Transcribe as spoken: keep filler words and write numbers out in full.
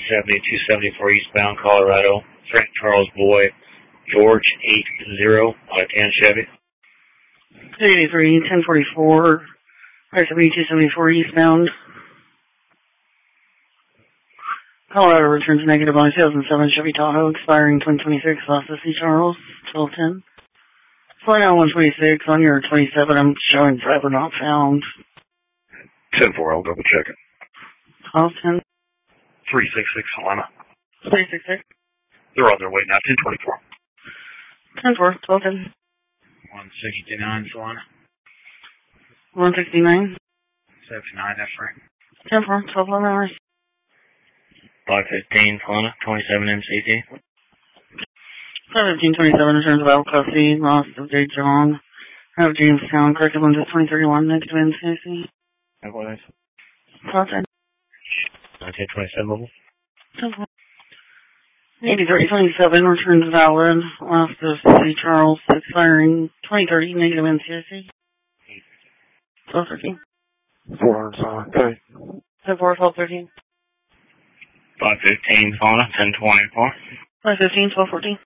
seventy, two seventy-four eastbound Colorado. Frank Charles Boy, George eight zero out of ten Chevy. eighty-three, ten forty-four, I seventy, two seventy-four eastbound. Colorado returns negative on two thousand seven Chevy Tahoe, expiring twenty twenty-six, lost to C. Charles, twelve ten. Flight on one twenty-six, on your twenty-seven, I'm showing driver not found. ten four, I'll double check it. twelve ten. three six six, Helena. three six six. They're on their way now, ten twenty-four. ten four, twelve ten. one sixty-nine, Solana. one sixty-nine. seventy-nine, that's right. ten four, twelve eleven hours. five fifteen, Solana, twenty-seven M C T. five fifteen twenty-seven, returns of Alcussi, lost of J. John. Out of Jamestown, corrected one to twenty thirty-one, negative N C C. twelve twelve ten. nineteen twenty-seven mobile. eighty-three twenty-seven, returns valid, lost of C. Charles, expiring twenty thirty, negative N C C. twelve thirteen. four hundred, sorry. Okay. ten four, twelve thirteen. five fifteen, Solana, ten twenty-four. five fifteen, twelve fourteen.